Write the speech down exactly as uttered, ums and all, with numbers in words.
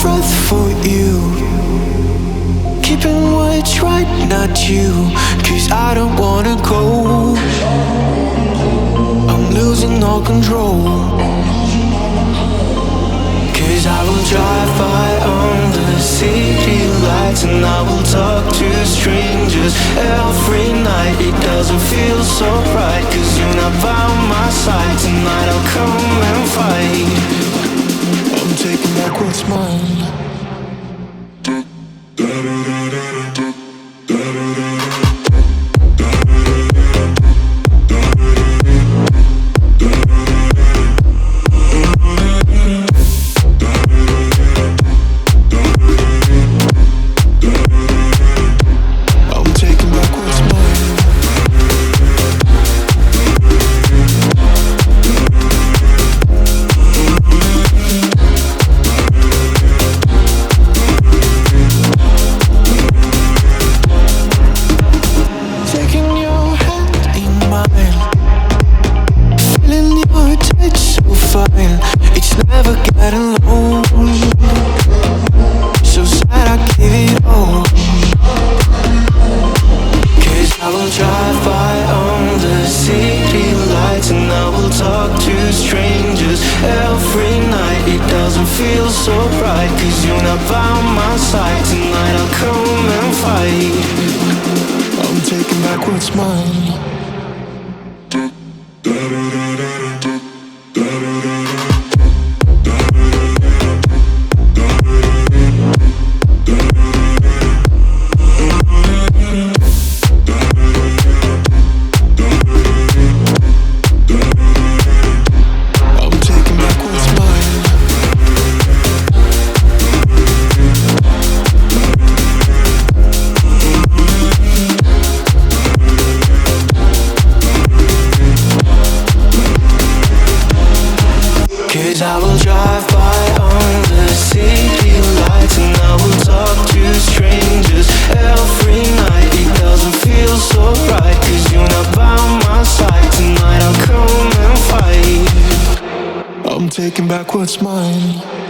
breath for you, keeping what's right, not you. Cause I don't wanna go, I'm losing all control. Cause I will drive by on the city lights, and I will talk to strangers every night. It doesn't feel so right, cause you're not by my side. Tonight I'll come and fight. I'm taking back what's mine. It's never getting low, so sad I gave it all. Cause I will drive by on the city lights, and I will talk to strangers every night. It doesn't feel so right, cause you're not by my side. Tonight I'll come and fight. I'm taking back what's mine. Cause I will drive by on the city lights, and I will talk to strangers every night. It doesn't feel so right, cause you're not by my side. Tonight I'll come and fight. I'm taking back what's mine.